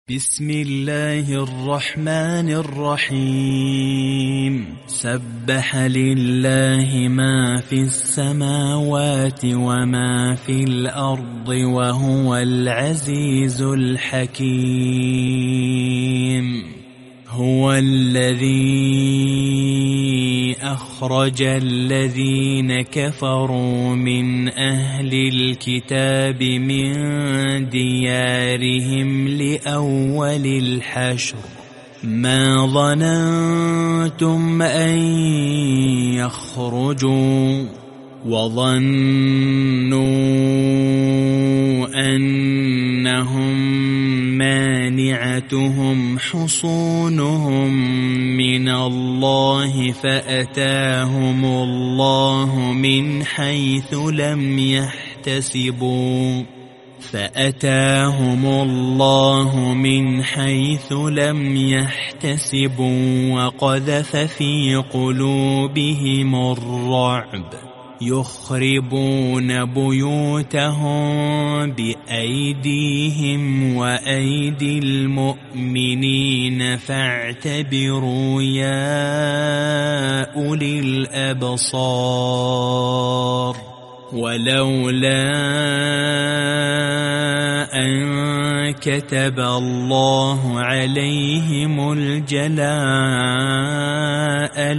بسم الله الرحمن الرحيم. سبح لله ما في السماوات وما في الأرض وهو العزيز الحكيم. هو الذي أخرج الذين كفروا من أهل الكتاب من ديارهم لأول الحشر ما ظننتم أن يخرجوا وظنوا أنهم مانعتهم حصونهم من الله فأتاهم الله من حيث لم يحتسبوا وقذف في قلوبهم الرعب يخربون بيوتهم بأيديهم وأيدي المؤمنين فاعتبروا يا أولي الأبصار. ولولا أن كتب الله عليهم الجلاء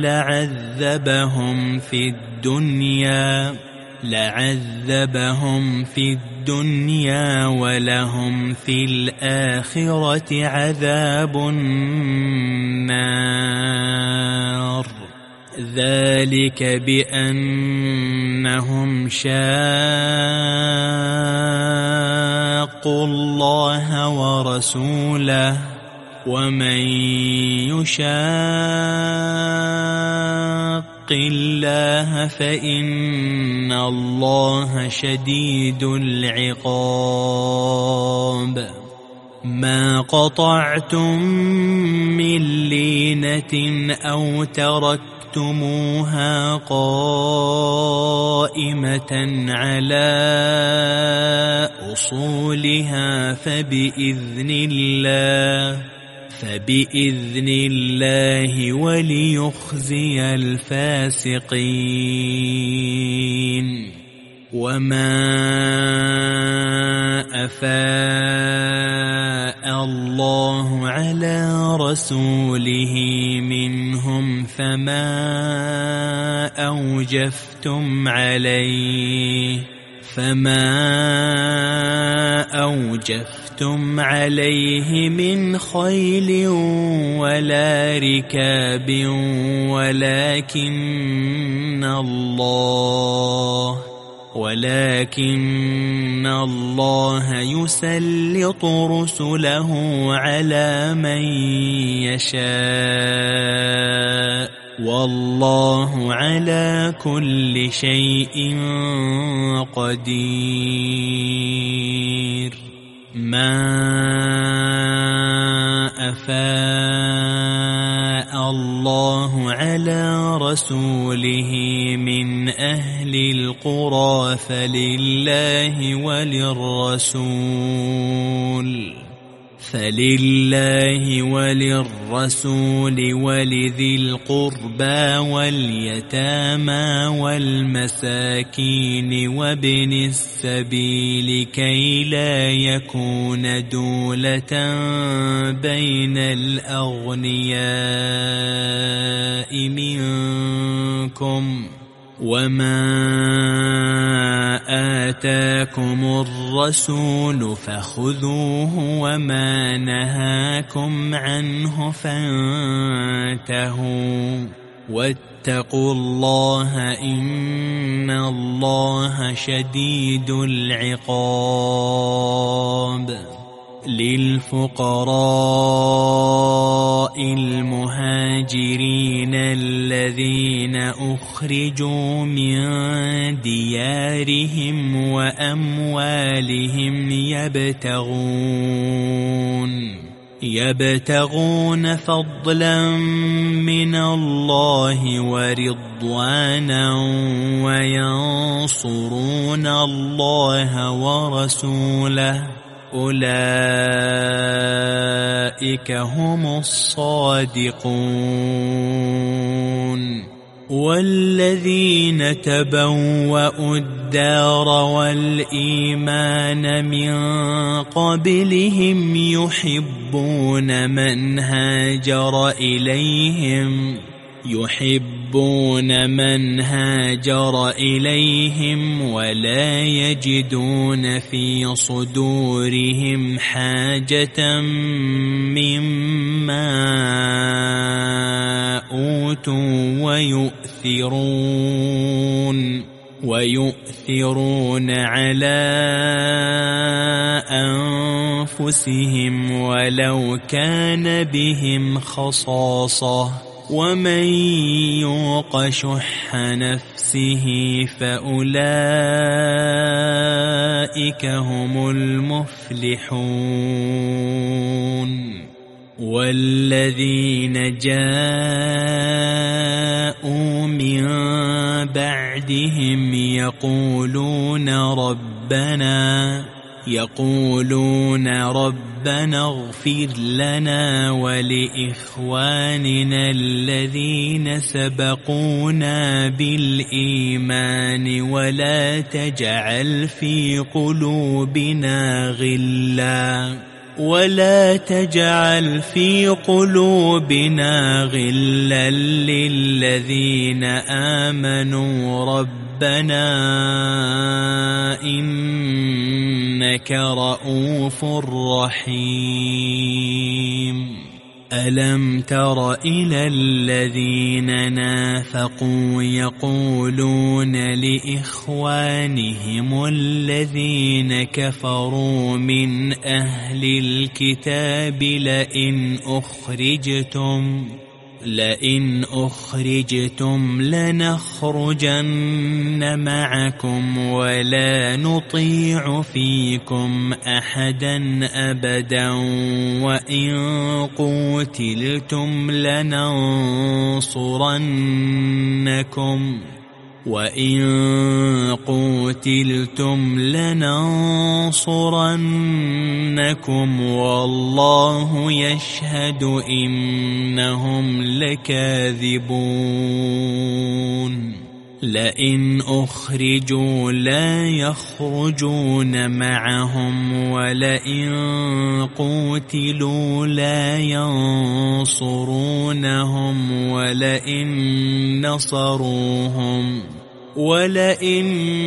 لعذبهم في الدنيا ولهم في الآخرة عذاب النار. ذلك بأنهم شاقوا الله ورسوله ومن يشاق الله فإن الله شديد العقاب. ما قطعتم من لينة أو تركتموها قائمة على أصولها فبإذن الله وليخزي الفاسقين. وما أفاء الله على رسوله منهم فما أوجفتم عليه من خيل ولا ركاب ولكن الله يسلط رسله على من يشاء والله على كل شيء قدير. ما أفاء الله على رسوله من أهل القرى فلله وللرسول ولذي القربى واليتامى والمساكين وابن السبيل كي لا يكون دولة بين الأغنياء منكم. وما آتاكم الرسول فخذوه وما نهاكم عنه فانتهوا واتقوا الله إن الله شديد العقاب. للفقراء المهاجرين الذين أخرجوا من ديارهم وأموالهم يبتغون فضلا من الله ورضوانا وينصرون الله ورسوله أولئك أولئك هم الصادقون. والذين تبوأوا الدار والإيمان من قبلهم يحبون من هاجر إليهم ولا يجدون في صدورهم حاجة مما أوتوا ويؤثرون على أنفسهم ولو كان بهم خصاصة ومن يوق شح نفسه فأولئك هم المفلحون. والذين جاءوا من بعدهم يقولون ربنا اغفر لنا ولإخواننا الذين سبقونا بالإيمان ولا تجعل في قلوبنا غلا للذين آمنوا ربنا إنك رؤوف رحيم. ألم تر إلى الذين نافقوا يقولون لإخوانهم الذين كفروا من أهل الكتاب لئن أخرجتم لنخرجن معكم ولا نطيع فيكم أحدا أبدا وإن قوتلتم لننصرنكم والله يشهد إنهم لكاذبون. لئن أخرجوا لا يخرجون معهم ولئن قوتلوا لا ينصرونهم ولئن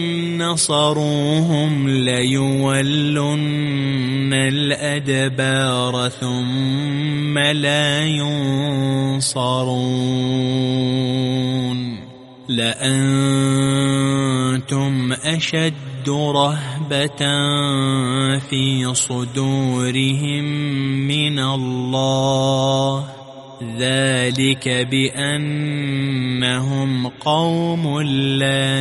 نصروهم ليولن الأدبار ثم لا ينصرون. لأنتم أشد رهبة في صدورهم من الله ذلك بأنهم قوم لا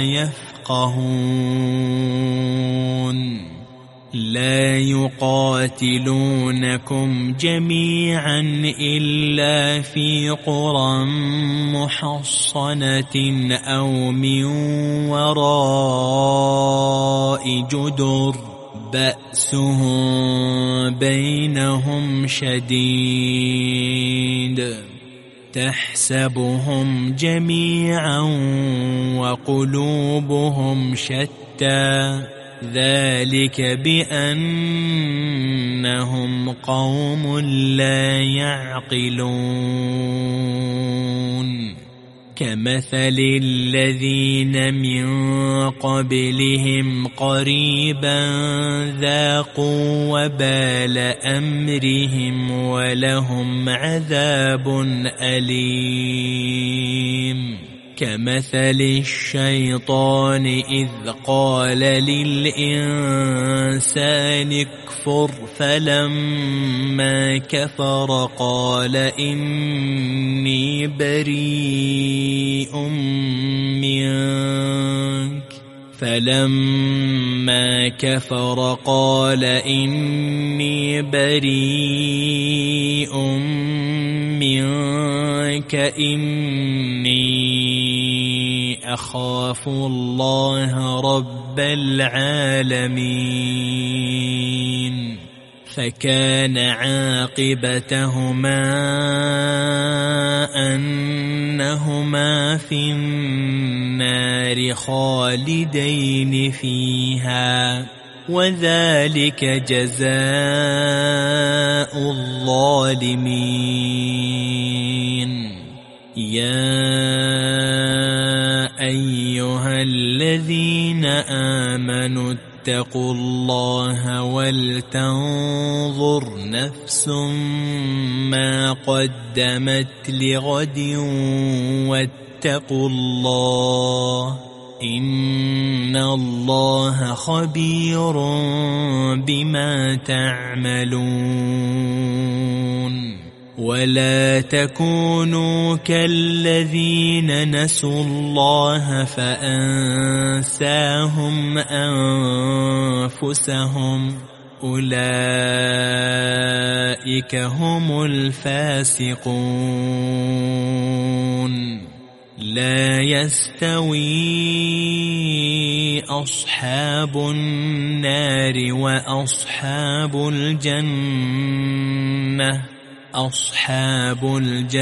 يفقهون. لا يقاتلونكم جميعا إلا في قرى محصنة أو من وراء جدر بأسهم بينهم شديد تحسبهم جميعا وقلوبهم شتى ذلك بأنهم قوم لا يعقلون. كمثل الذين من قبلهم قريبا ذاقوا وبال أمرهم ولهم عذاب أليم. كمثل الشيطان إذ قال للإنسان اكفر فلما كفر قال إني بريء منك إني أخاف الله رب العالمين. فكان عاقبتهما أنهما في النار خالدين فيها، وذلك جزاء الظالمين. يا أيها الذين آمنوا اتقوا الله ولتنظر نفس ما قدمت لغد واتقوا الله إن الله خبير بما تعملون. ولا تكونوا كالذين نسوا الله فأنساهم أنفسهم أولئك هم الفاسقون. لا يستوي أصحاب النار وأصحاب الجنة، أصحاب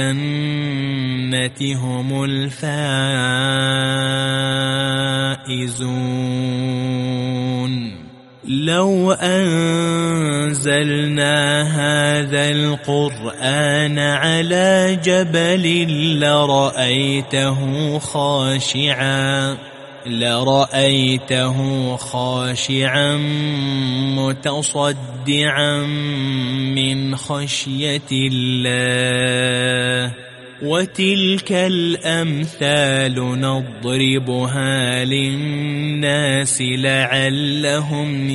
الجنة هم الفائزون. لو أنزلنا هذا القرآن على جبل لرأيته خاشعا متصدعا من خشية الله. وتلك الأمثال نضربها للناس لعلهم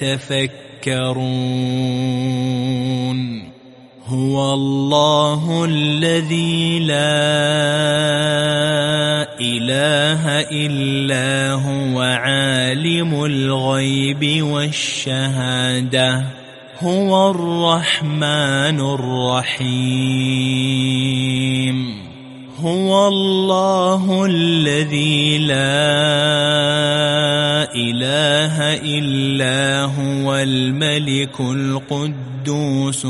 يتفكرون. هو الله الذي لا إله إلا هو عالم الغيب والشهادة هو الرحمن الرحيم. هو الله الذي لا إله إلا هو الملك القدوس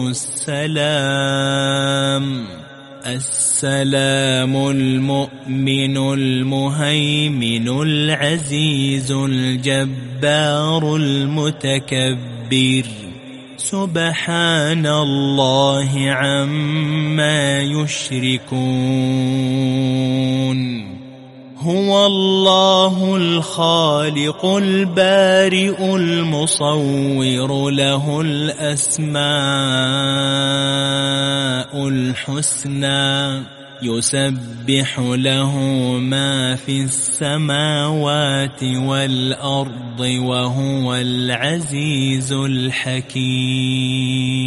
السلام المؤمن المهيمن العزيز الجبار المتكبر. سبحان الله عما يشركون. هو الله الخالق البارئ المصور له الأسماء الحسنى يسبح له ما في السماوات والأرض وهو العزيز الحكيم.